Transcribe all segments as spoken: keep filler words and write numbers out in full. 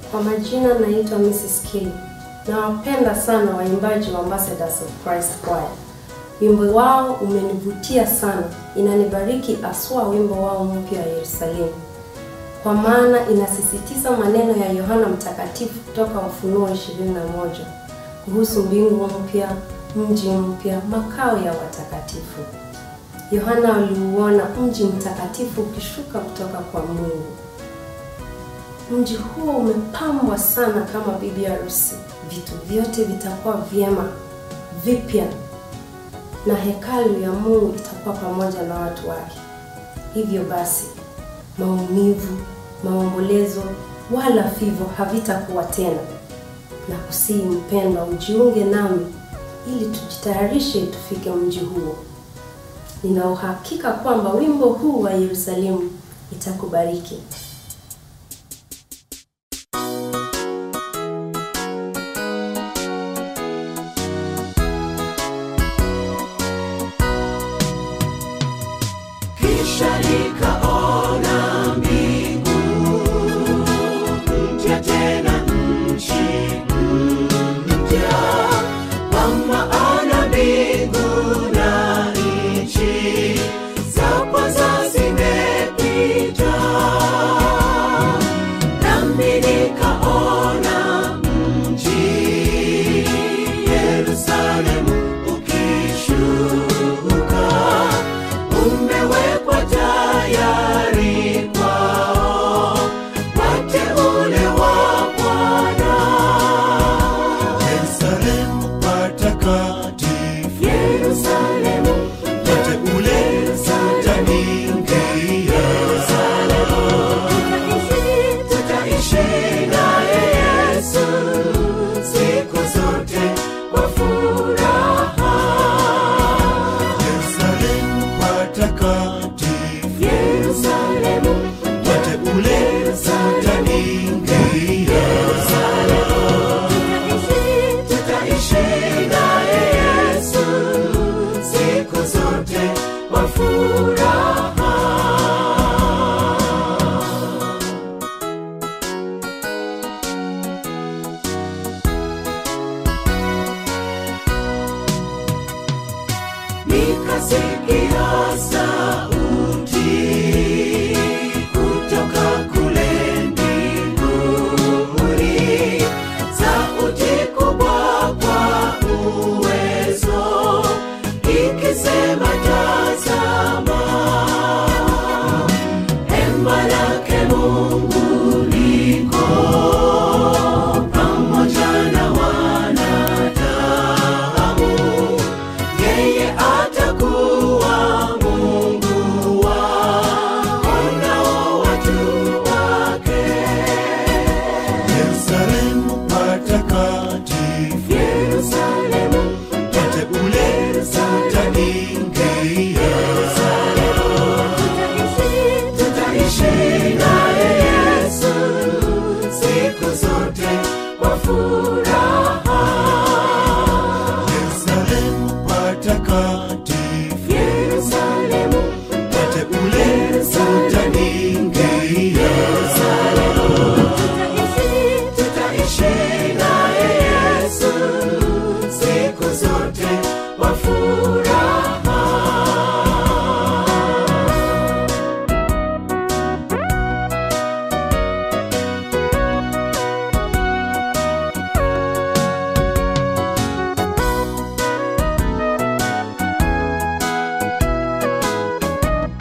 Kwa majina naitwa Missus Kelly. Nawapenda sana waimbaji wa Ambassadors of Christ Choir. Wimbo wao umenivutia sana. Inanibariki aswa wimbo wao mpya wa Yerusalemu. Kwa maana inasisitiza maneno ya Yohana Mtakatifu kutoka Ufunuo ishirini na moja kuhusu mbingu mpya, mji mpya, makao ya watakatifu. Yohana aliuona mji mtakatifu ukishuka kutoka kwa Mungu. Mji huo umepambwa sana kama bibi harusi. Vitu vyote vitakuwa vyema, vipya, na hekalu ya Mungu itakuwa pamoja na watu wake. Hivyo basi, maumivu, maombolezo wala fivo havitakuwa tena. Na kusihi mpendwa, ujiunge nami ili tujitayarishe tufike mji huo. Nina uhakika kwamba wimbo huu wa Yerusalemu itakubariki. Kisha nikaona mbingu mpya, tena nchi mpya, kwa maana mbingu na nchi za kwanza zimepita. Nami nikaona mji Yerusalemu ukishuka, umewekwa tayari kwao wateule wa Bwana. Yerusalemu patakatifu, Yerusalemu wateule tutaingia. Tutaishi naye Yesu siku zote kwa furaha. Yerusalemu patakatifu, Yerusalemu wateule tutaingia. tutaishi naye Yesu siku zote kwa furaha. Nikasikia sauti kutoka kule mbinguni, sauti kubwa kwa uwezo, ikisema, tazama, hema lake Mungu liko pamoja na wanadamu. Yeye atakuwa Mungu wao nao watu wake. Yerusalemu patakatifu, Yerusalemu wateule tutaingia. tutaishi naye Yesu siku zote kwa furaha. Yerusalemu patakatifu, Yerusalemu wateule tutaingia. tutaishi naye Yesu siku zote kwa furaha.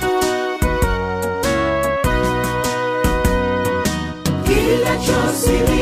Kila chozi